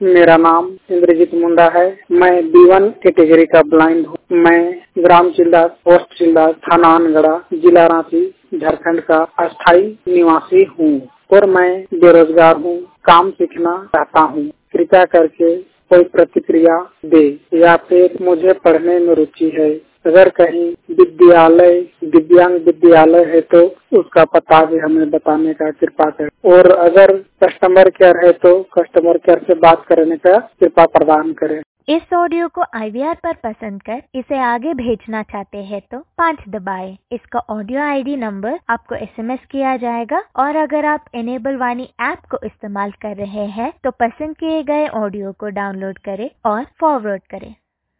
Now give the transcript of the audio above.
मेरा नाम इंद्रजीत मुंडा है। मैं B1 कैटेगरी का ब्लाइंड हूँ। मैं ग्राम चिल्दास, पोस्ट चिल्दास, थाना अनगढ़ा, जिला रांची, झारखंड का अस्थायी निवासी हूँ और मैं बेरोजगार हूँ। काम सीखना चाहता हूँ। कृपया करके कोई प्रतिक्रिया दे या फिर मुझे पढ़ने में रुचि है। अगर कहीं विद्यालय, दिव्यांग विद्यालय है तो उसका पता भी हमें बताने का कृपा करें और अगर कस्टमर केयर है तो कस्टमर केयर से बात करने का कृपा प्रदान करें। इस ऑडियो को IVR पर पसंद कर इसे आगे भेजना चाहते हैं तो 5 दबाएं। इसका ऑडियो ID नंबर आपको SMS किया जाएगा और अगर आप इनेबल वाणी ऐप को इस्तेमाल कर रहे हैं तो पसंद किए गए ऑडियो को डाउनलोड करें और फॉरवर्ड करें।